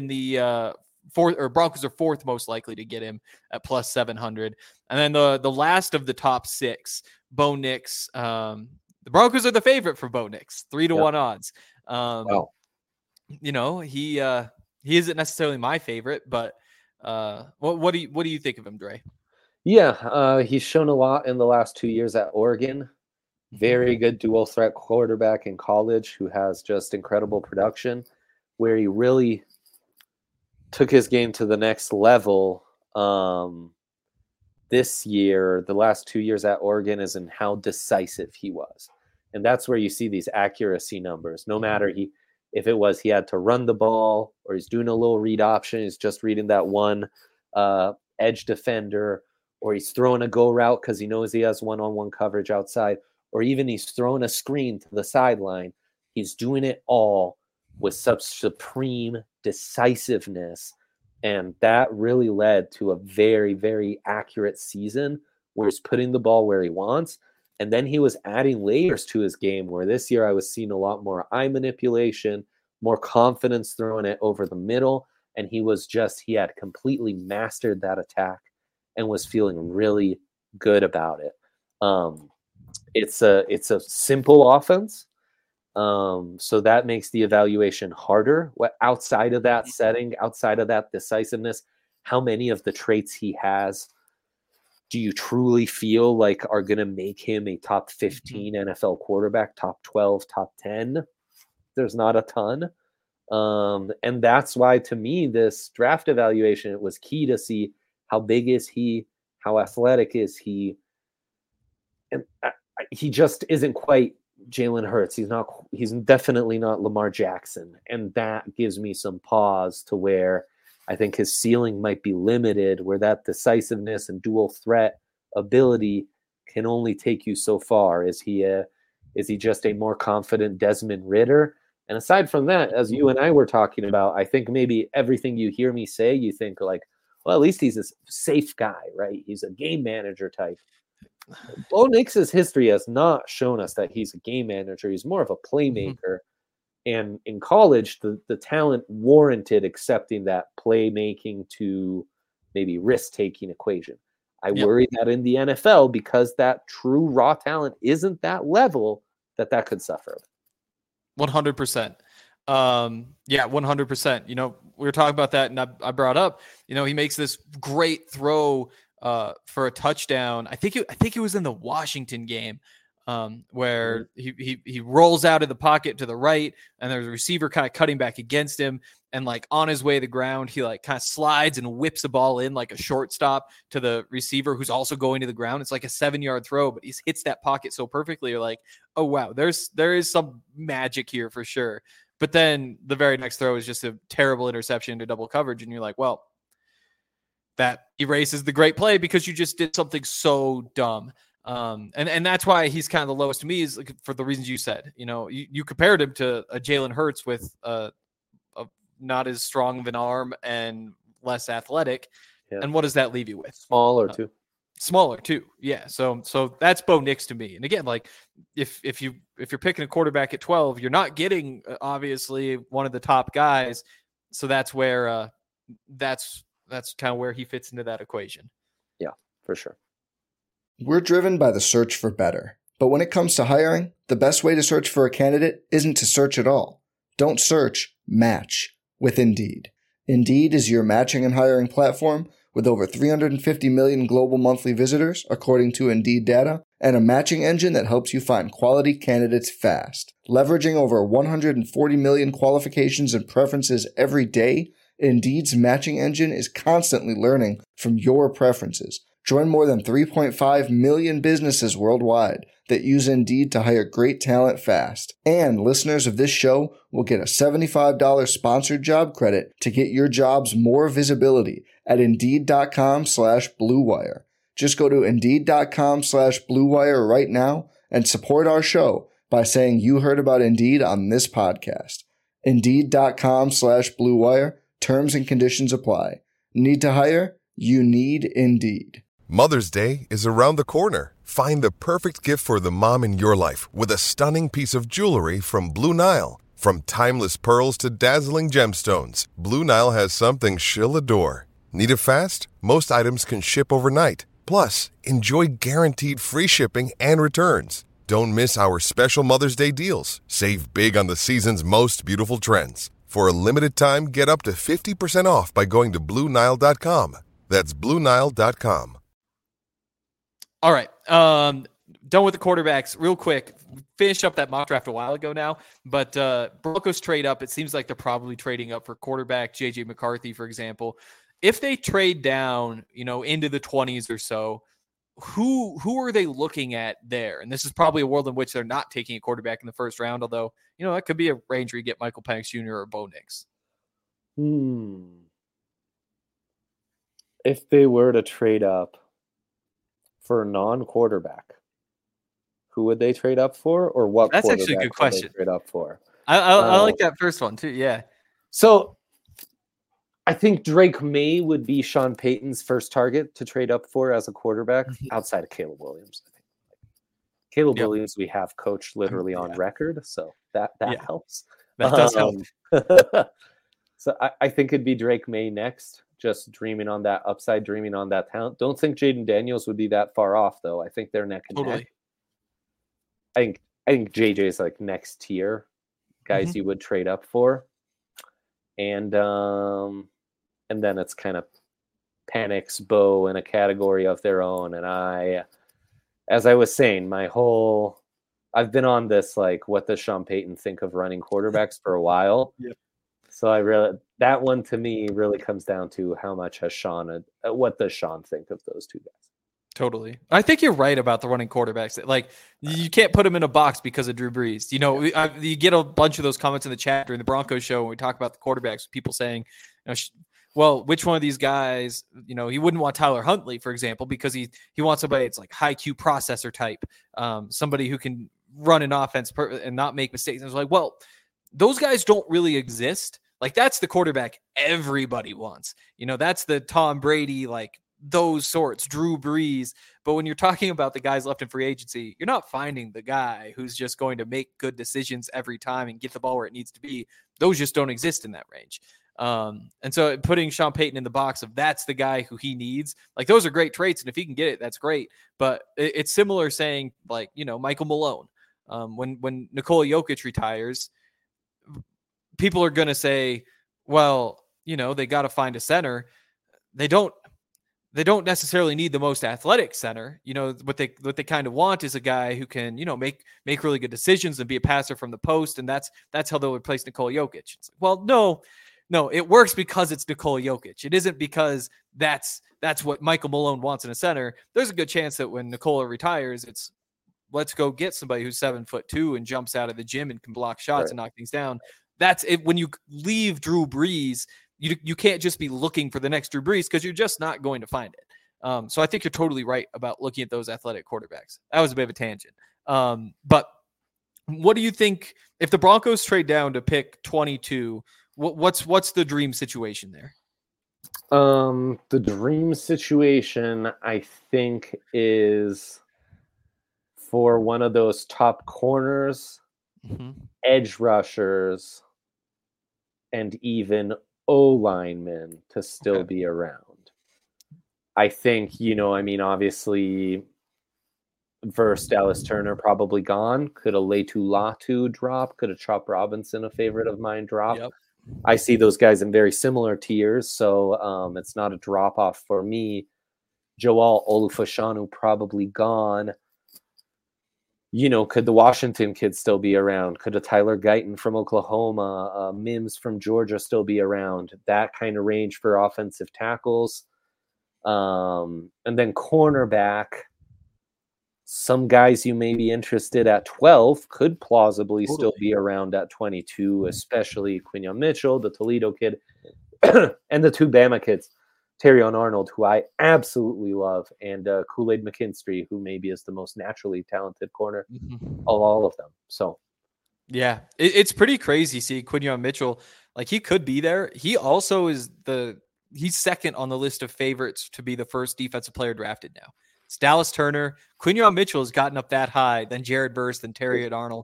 are fourth most likely to get him at plus 700. And then the last of the top 6, Bo Nix. The Broncos are the favorite for Bo Nix, 3-1 odds. Wow. He isn't necessarily my favorite, but what do you think of him, Dre? Yeah, he's shown a lot in the last 2 years at Oregon. Very good dual threat quarterback in college who has just incredible production, where he really took his game to the next level this year. The last 2 years at Oregon is in how decisive he was. And that's where you see these accuracy numbers. No matter if it was he had to run the ball or he's doing a little read option, he's just reading that one edge defender, or he's throwing a go route because he knows he has one-on-one coverage outside, or even he's throwing a screen to the sideline. He's doing it all with such supreme decisiveness. And that really led to a very, very accurate season where he's putting the ball where he wants. And then he was adding layers to his game, where this year I was seeing a lot more eye manipulation, more confidence throwing it over the middle. And he had completely mastered that attack and was feeling really good about it. It's a simple offense. So that makes the evaluation harder. Outside of that setting, outside of that decisiveness, how many of the traits he has do you truly feel like are going to make him a top 15 NFL quarterback, top 12, top 10? There's not a ton. And that's why, to me, this draft evaluation, it was key to see how big is he, how athletic is he. And he just isn't quite Jalen Hurts. He's definitely not Lamar Jackson. And that gives me some pause to where I think his ceiling might be limited, where that decisiveness and dual threat ability can only take you so far. Is he just a more confident Desmond Ridder? And aside from that, as you and I were talking about, I think maybe everything you hear me say, you think like, well, at least he's a safe guy, right? He's a game manager type. Bo Nix's history has not shown us that he's a game manager. He's more of a playmaker. And in college, the talent warranted accepting that playmaking to maybe risk-taking equation. I worry that in the NFL, because that true raw talent isn't that level, that could suffer. 100%. 100%. We were talking about that, and I brought up, he makes this great throw for a touchdown. I think it was in the Washington game. where he rolls out of the pocket to the right, and there's a receiver kind of cutting back against him, and like on his way to the ground, he like kind of slides and whips a ball in like a shortstop to the receiver who's also going to the ground. It's like a 7-yard throw, but he hits that pocket so perfectly. You're like, oh wow, there is some magic here for sure. But then the very next throw is just a terrible interception into double coverage, and you're like, well, that erases the great play because you just did something so dumb. And that's why he's kind of the lowest to me, is like, for the reasons you said. You compared him to a Jalen Hurts with a not as strong of an arm and less athletic. Yeah. And what does that leave you with? Smaller too. Yeah. So that's Bo Nix to me. And again, like if you're picking a quarterback at 12, you're not getting obviously one of the top guys. So that's where that's kind of where he fits into that equation. Yeah, for sure. We're driven by the search for better. But when it comes to hiring, the best way to search for a candidate isn't to search at all. Don't search, match with Indeed. Indeed is your matching and hiring platform with over 350 million global monthly visitors, according to Indeed data, and a matching engine that helps you find quality candidates fast. Leveraging over 140 million qualifications and preferences every day, Indeed's matching engine is constantly learning from your preferences. Join more than 3.5 million businesses worldwide that use Indeed to hire great talent fast. And listeners of this show will get a $75 sponsored job credit to get your jobs more visibility at Indeed.com/Blue Wire. Just go to Indeed.com/Blue Wire right now and support our show by saying you heard about Indeed on this podcast. Indeed.com/Blue Wire. Terms and conditions apply. Need to hire? You need Indeed. Mother's Day is around the corner. Find the perfect gift for the mom in your life with a stunning piece of jewelry from Blue Nile. From timeless pearls to dazzling gemstones, Blue Nile has something she'll adore. Need it fast? Most items can ship overnight. Plus, enjoy guaranteed free shipping and returns. Don't miss our special Mother's Day deals. Save big on the season's most beautiful trends. For a limited time, get up to 50% off by going to BlueNile.com. That's BlueNile.com. All right. Done with the quarterbacks. Real quick, finished up that mock draft a while ago now, but Broncos trade up. It seems like they're probably trading up for quarterback, J.J. McCarthy, for example. If they trade down, into the 20s or so, who are they looking at there? And this is probably a world in which they're not taking a quarterback in the first round, although, that could be a range where you get Michael Penix Jr. or Bo Nix. If they were to trade up for a non-quarterback, who would they trade up for, or what? That's actually a good question. Trade up for. I like that first one too. Yeah. So I think Drake May would be Sean Payton's first target to trade up for as a quarterback, outside of Caleb Williams. I think Caleb Williams we have coached literally on record, so that helps. That does help. So I think it'd be Drake May next. Just dreaming on that upside, dreaming on that talent. Don't think Jaden Daniels would be that far off, though. I think they're neck and neck. I think JJ is like next tier guys you would trade up for, and then it's kind of Penix, Bo in a category of their own. And as I was saying, I've been on this like, what does Sean Payton think of running quarterbacks for a while. Yep. So that one to me really comes down to how much has what does Sean think of those two guys? Totally. I think you're right about the running quarterbacks. Like, you can't put them in a box because of Drew Brees. You get a bunch of those comments in the chat during the Broncos show when we talk about the quarterbacks, people saying, well, which one of these guys, he wouldn't want Tyler Huntley, for example, because he wants somebody that's like high Q processor type, somebody who can run an offense and not make mistakes. And it's like, well, those guys don't really exist. Like, that's the quarterback everybody wants. That's the Tom Brady, like those sorts, Drew Brees. But when you're talking about the guys left in free agency, you're not finding the guy who's just going to make good decisions every time and get the ball where it needs to be. Those just don't exist in that range. And so putting Sean Payton in the box of that's the guy who he needs, like, those are great traits. And if he can get it, that's great. But it's similar saying, like, Michael Malone, when Nikola Jokic retires, people are going to say, well, they got to find a center. They don't. they don't necessarily need the most athletic center. You know, what they kind of want is a guy who can, you know, make really good decisions and be a passer from the post. And that's how they'll replace Nikola Jokic. It's like, well, no, it works because it's Nikola Jokic. It isn't because that's what Michael Malone wants in a center. There's a good chance that when Nikola retires, it's let's go get somebody who's 7'2" and jumps out of the gym and can block shots and knock things down. That's it. When you leave Drew Brees, you can't just be looking for the next Drew Brees because you're just not going to find it. So I think you're totally right about looking at those athletic quarterbacks. That was a bit of a tangent. But what do you think if the Broncos trade down to pick 22? What's the dream situation there? The dream situation, I think, is for one of those top corners, edge rushers, and even O-linemen to still be around. I think, obviously, versus Dallas Turner probably gone. Could a Leitu Latu drop? Could a Chop Robinson, a favorite of mine, drop? Yep. I see those guys in very similar tiers, so it's not a drop-off for me. Joel Olufashanu probably gone. Could the Washington kid still be around? Could a Tyler Guyton from Oklahoma, Mims from Georgia still be around? That kind of range for offensive tackles. And then cornerback, some guys you may be interested at 12 could plausibly still be around at 22, especially Quinyon Mitchell, the Toledo kid, and the two Bama kids, Terrion Arnold, who I absolutely love, and Kool-Aid McKinstry, who maybe is the most naturally talented corner of all of them. So, yeah, it's pretty crazy. See Quinyon Mitchell, like he could be there. He also is he's second on the list of favorites to be the first defensive player drafted now. It's Dallas Turner. Quinyon Mitchell has gotten up that high, then Jared Verse, then Terrion Arnold.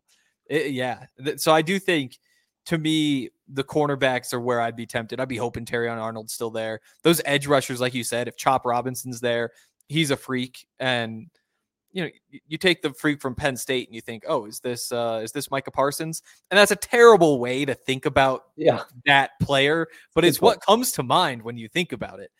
So I do think, to me, the cornerbacks are where I'd be tempted. I'd be hoping Terrion Arnold's still there. Those edge rushers, like you said, if Chop Robinson's there, he's a freak. And you take the freak from Penn State and you think, oh, is this Micah Parsons? And that's a terrible way to think about that player, but it's what comes to mind when you think about it.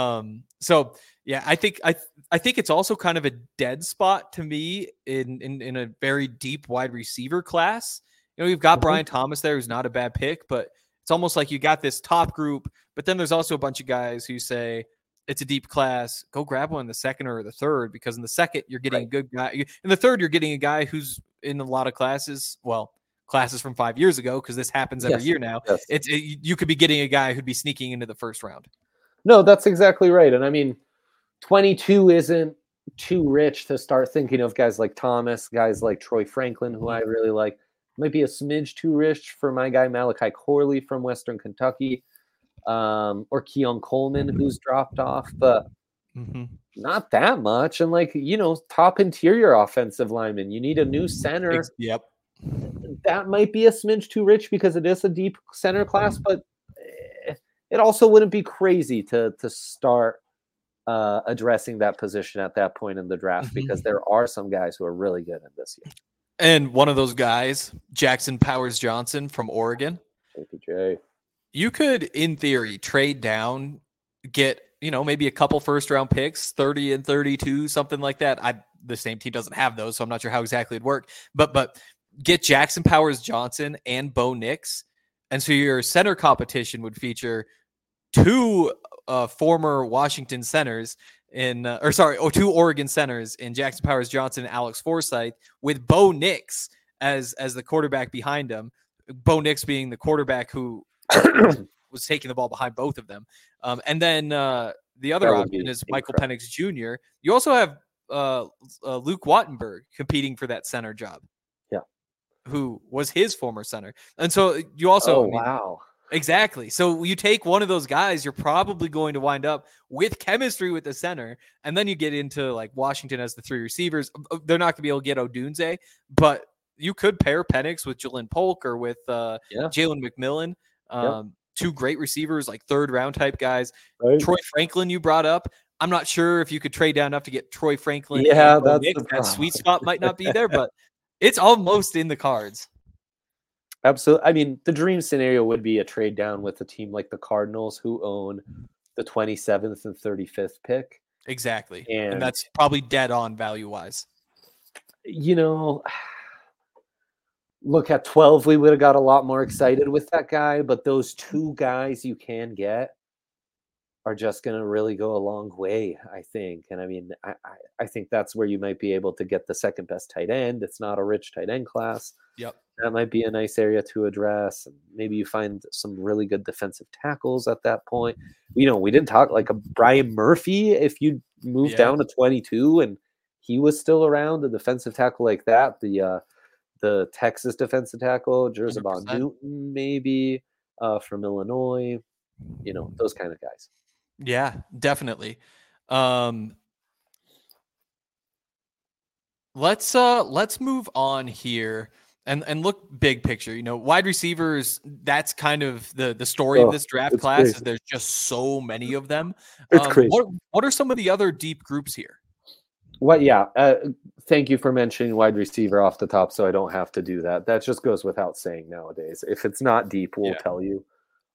So yeah, I think it's also kind of a dead spot to me in a very deep wide receiver class. You've got Brian Thomas there, who's not a bad pick, but it's almost like you got this top group, but then there's also a bunch of guys who say it's a deep class. Go grab one in the second or the third, because in the second you're getting a good guy. In the third, you're getting a guy who's in a lot of classes. Well, classes from 5 years ago, because this happens every year now. Yes. You could be getting a guy who'd be sneaking into the first round. No, that's exactly right. And 22 isn't too rich to start thinking of guys like Thomas, guys like Troy Franklin, who I really like. Might be a smidge too rich for my guy Malachi Corley from Western Kentucky, or Keon Coleman, who's dropped off, but not that much. And top interior offensive lineman, you need a new center. Yep. That might be a smidge too rich because it is a deep center class, but it also wouldn't be crazy to start addressing that position at that point in the draft, because there are some guys who are really good in this year. And one of those guys, Jackson Powers Johnson from Oregon. APJ. You could, in theory, trade down, get, maybe a couple first round picks, 30 and 32, something like that. The same team doesn't have those, so I'm not sure how exactly it'd work. But get Jackson Powers Johnson and Bo Nix. And so your center competition would feature two former Washington centers two Oregon centers in Jackson Powers Johnson and Alex Forsythe, with Bo Nix as the quarterback behind him. Bo Nix being the quarterback who was taking the ball behind both of them. And then the other option is Michael Penix Jr. You also have Luke Wattenberg competing for that center job. Yeah. Who was his former center. And so you also... wow. Exactly. So you take one of those guys, you're probably going to wind up with chemistry with the center. And then you get into like Washington as the three receivers. They're not going to be able to get Odunze, but you could pair Penix with Jalen Polk or with Jalen McMillan. Two great receivers, like third round type guys. Right. Troy Franklin, you brought up. I'm not sure if you could trade down enough to get Troy Franklin. Yeah, that sweet spot might not be there, but it's almost in the cards. Absolutely. The dream scenario would be a trade down with a team like the Cardinals, who own the 27th and 35th pick. Exactly. And that's probably dead on value-wise. Look, at 12, we would have got a lot more excited with that guy, but those two guys you can get are just going to really go a long way, I think. And I mean, I think that's where you might be able to get the second best tight end. It's not a rich tight end class. Yep. That might be a nice area to address. And maybe you find some really good defensive tackles at that point. We didn't talk like a Brian Murphy. If you move down to 22 and he was still around, a defensive tackle like that, the Texas defensive tackle, Jerzabon Newton, maybe from Illinois, those kind of guys. Yeah, definitely. Let's move on here and look big picture. Wide receivers, that's kind of the story of this draft class. Crazy. Is there's just so many of them. It's crazy. What are some of the other deep groups here? Thank you for mentioning wide receiver off the top, so I don't have to do that. That just goes without saying nowadays. If it's not deep, we'll tell you.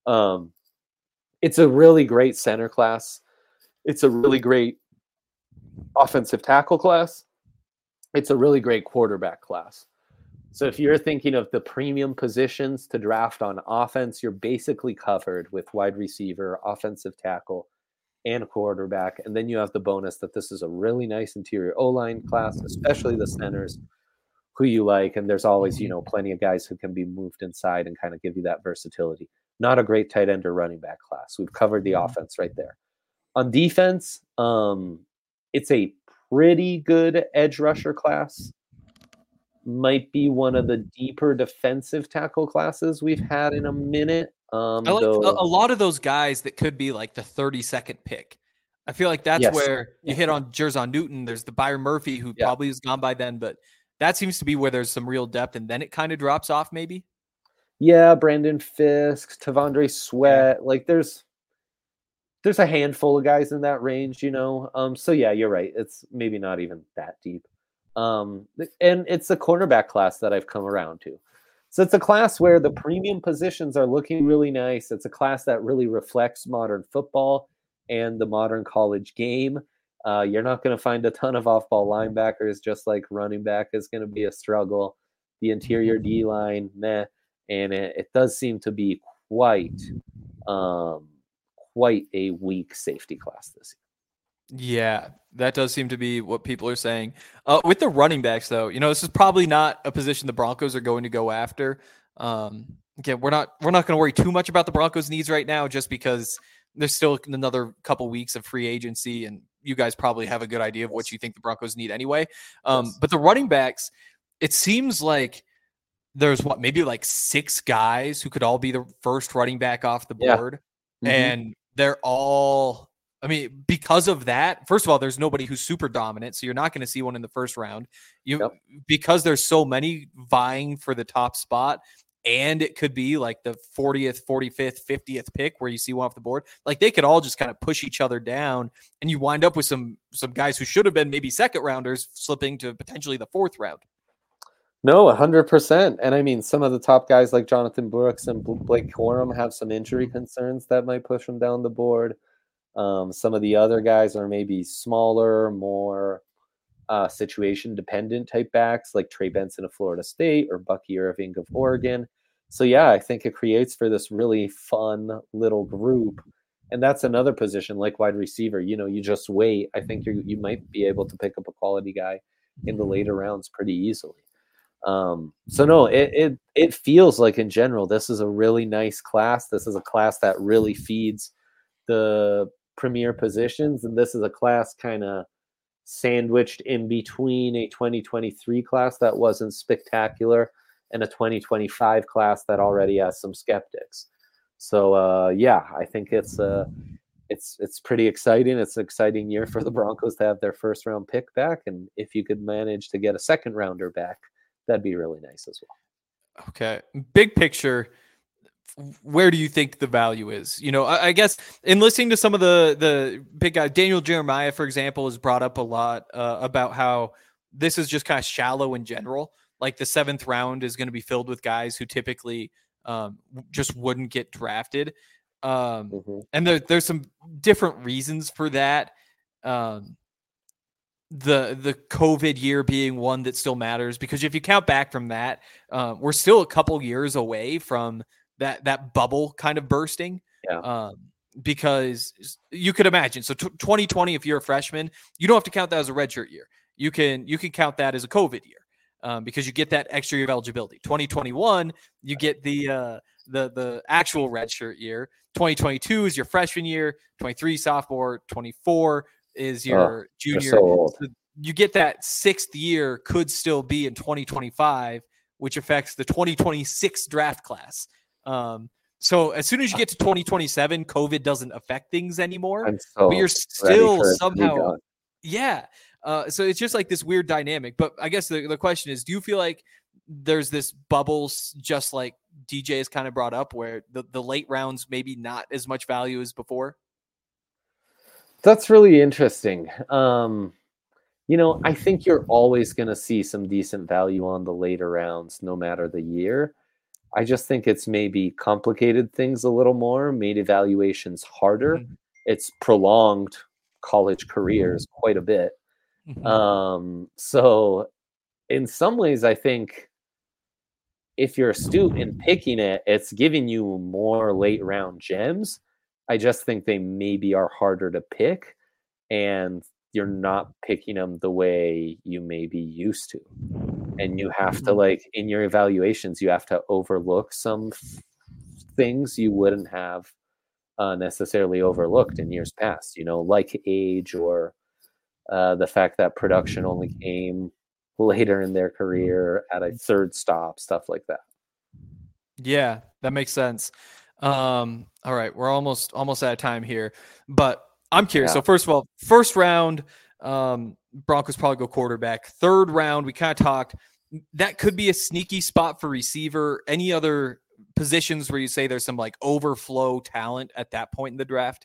It's a really great center class. It's a really great offensive tackle class. It's a really great quarterback class. So if you're thinking of the premium positions to draft on offense, you're basically covered with wide receiver, offensive tackle, and quarterback. And then you have the bonus that this is a really nice interior O-line class, especially the centers who you like. And there's always, plenty of guys who can be moved inside and kind of give you that versatility. Not a great tight end or running back class. We've covered the offense right there. On defense, it's a pretty good edge rusher class. Might be one of the deeper defensive tackle classes we've had in a minute. I like a lot of those guys that could be like the 32nd pick. I feel like that's where you hit on Jerzon Newton. There's the Byron Murphy, who probably is gone by then, but that seems to be where there's some real depth, and then it kind of drops off maybe. Yeah, Brandon Fisk, Tavondre Sweat. Yeah. Like there's a handful of guys in that range, So yeah, you're right. It's maybe not even that deep. And it's the cornerback class that I've come around to. So it's a class where the premium positions are looking really nice. It's a class that really reflects modern football and the modern college game. You're not going to find a ton of off-ball linebackers, just like running back is going to be a struggle. The interior D-line, meh. And it does seem to be quite a weak safety class this year. Yeah, that does seem to be what people are saying. With the running backs, though, this is probably not a position the Broncos are going to go after. Again, we're not going to worry too much about the Broncos' needs right now, just because there's still another couple weeks of free agency, and you guys probably have a good idea of what you think the Broncos need anyway. But the running backs, it seems like there's maybe like 6 guys who could all be the first running back off the board. Yeah. And they're all, because of that, first of all, there's nobody who's super dominant. So you're not going to see one in the first round. Because there's so many vying for the top spot, and it could be like the 40th, 45th, 50th pick where you see one off the board. Like they could all just kind of push each other down, and you wind up with some guys who should have been maybe second rounders slipping to potentially the 4th round. No, 100%. And some of the top guys like Jonathan Brooks and Blake Corum have some injury concerns that might push them down the board. Some of the other guys are maybe smaller, more situation dependent type backs like Trey Benson of Florida State or Bucky Irving of Oregon. So yeah, I think it creates for this really fun little group. And that's another position like wide receiver. You just wait. I think you might be able to pick up a quality guy in the later rounds pretty easily. So no, it feels like in general, this is a really nice class. This is a class that really feeds the premier positions. And this is a class kind of sandwiched in between a 2023 class that wasn't spectacular and a 2025 class that already has some skeptics. So yeah, I think it's pretty exciting. It's an exciting year for the Broncos to have their first round pick back. And if you could manage to get a second rounder back, that'd be really nice as well. Okay. Big picture, where do you think the value is? I guess in listening to some of the big guys, Daniel Jeremiah, for example, has brought up a lot about how this is just kind of shallow in general. Like the 7th round is going to be filled with guys who typically just wouldn't get drafted. And there's some different reasons for that. The COVID year being one that still matters, because if you count back from that, we're still a couple years away from that bubble kind of bursting. Yeah. Because you could imagine, so 2020, if you're a freshman, you don't have to count that as a redshirt year. You can count that as a COVID year, because you get that extra year of eligibility. 2021, you get the actual redshirt year. 2022 is your freshman year. 23 sophomore. 24 is your junior. So you get that sixth year could still be in 2025, which affects the 2026 draft class. So as soon as you get to 2027, COVID doesn't affect things anymore, but you're still somehow, yeah. So it's just like this weird dynamic. But I guess the question is, do you feel like there's this bubble, just like DJ has kind of brought up, where the late rounds maybe not as much value as before? That's really interesting. I think you're always going to see some decent value on the later rounds, no matter the year. I just think it's maybe complicated things a little more, made evaluations harder. Mm-hmm. It's prolonged college careers quite a bit. Mm-hmm. So in some ways, I think if you're astute in picking it, it's giving you more late round gems. I just think they maybe are harder to pick, and you're not picking them the way you may be used to. And you have to, like, in your evaluations, you have to overlook some things you wouldn't have necessarily overlooked in years past, like age, or the fact that production only came later in their career at a third stop, stuff like that. Yeah, that makes sense. All right, we're almost out of time here, but I'm curious. Yeah. So first of all, first round, Broncos probably go quarterback. Third round, we kind of talked, that could be a sneaky spot for receiver. Any other positions where you say there's some like overflow talent at that point in the draft?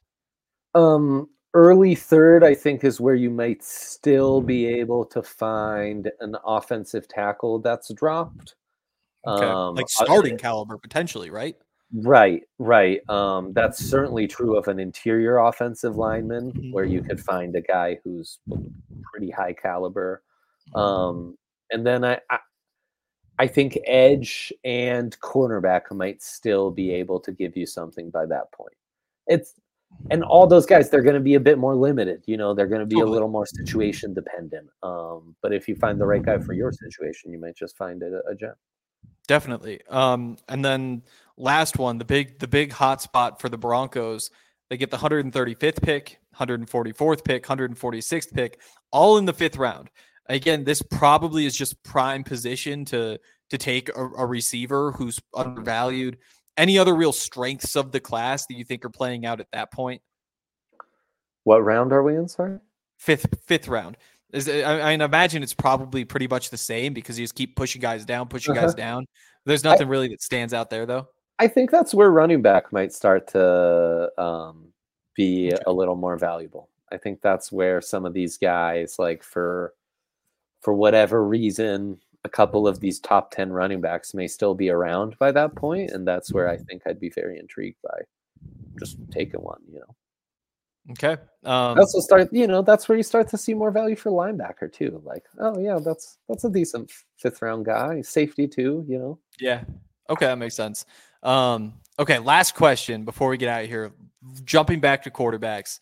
Early third, I think, is where you might still be able to find an offensive tackle that's dropped. Okay. Like starting caliber potentially, right? Right. That's certainly true of an interior offensive lineman, where you could find a guy who's pretty high caliber. And then I think edge and cornerback might still be able to give you something by that point. And all those guys, they're going to be a bit more limited. They're going to be a little more situation dependent. But if you find the right guy for your situation, you might just find a gem. Definitely. And then last one, the big hot spot for the Broncos, they get the 135th pick, 144th pick, 146th pick, all in the 5th round. Again, this probably is just prime position to take a receiver who's undervalued. Any other real strengths of the class that you think are playing out at that point? What round are we in, sorry? Fifth round. I imagine it's probably pretty much the same, because you just keep pushing guys down. There's nothing really that stands out there, though. I think that's where running back might start to be a little more valuable. I think that's where some of these guys, like for whatever reason, a couple of these top 10 running backs may still be around by that point, and that's where I think I'd be very intrigued by just taking one. Okay. Also start, that's where you start to see more value for linebacker too. Like, oh yeah, that's a decent 5th round guy. Safety too, Yeah. Okay, that makes sense. Okay, last question before we get out of here. Jumping back to quarterbacks,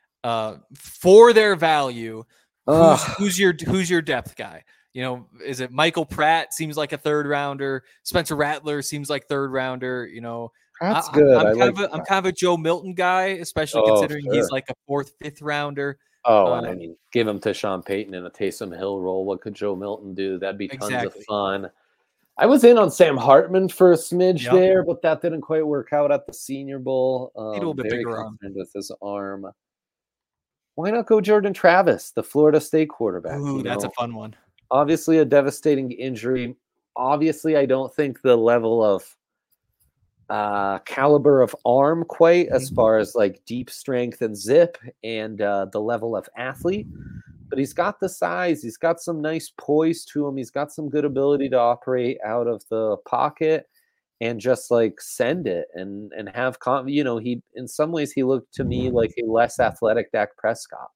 for their value, who's your depth guy? Is it Michael Pratt? Seems like a 3rd rounder. Spencer Rattler seems like 3rd rounder. That's good. I'm kind of a Joe Milton guy, especially considering he's like a 4th, 5th rounder. And I mean, give him to Sean Payton in a Taysom Hill role. What could Joe Milton do? That'd be tons of fun. I was in on Sam Hartman for a smidge there, but that didn't quite work out at the Senior Bowl. A little bit bigger arm with his arm. Why not go Jordan Travis, the Florida State quarterback? Ooh, that's a fun one. Obviously, a devastating injury. Obviously, I don't think the level of caliber of arm quite as far as like deep strength and zip and the level of athlete, but he's got the size, he's got some nice poise to him, he's got some good ability to operate out of the pocket, and just like send it and have he in some ways he looked to me like a less athletic Dak Prescott.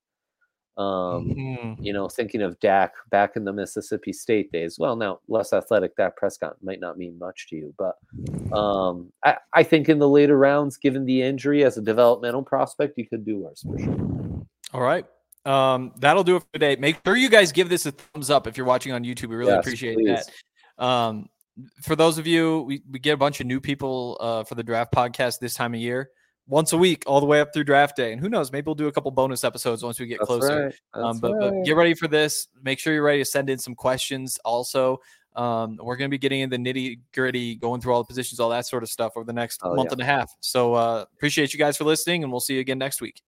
Thinking of Dak back in the Mississippi State days. Well, now less athletic Dak Prescott might not mean much to you, but I think in the later rounds, given the injury as a developmental prospect, you could do worse for sure. All right. That'll do it for today. Make sure you guys give this a thumbs up if you're watching on YouTube. We really appreciate that. For those of you, we get a bunch of new people for the draft podcast this time of year. Once a week, all the way up through draft day. And who knows, maybe we'll do a couple bonus episodes once we get closer. Right. But get ready for this. Make sure you're ready to send in some questions also. We're going to be getting in the nitty gritty, going through all the positions, all that sort of stuff over the next month and a half. So appreciate you guys for listening, and we'll see you again next week.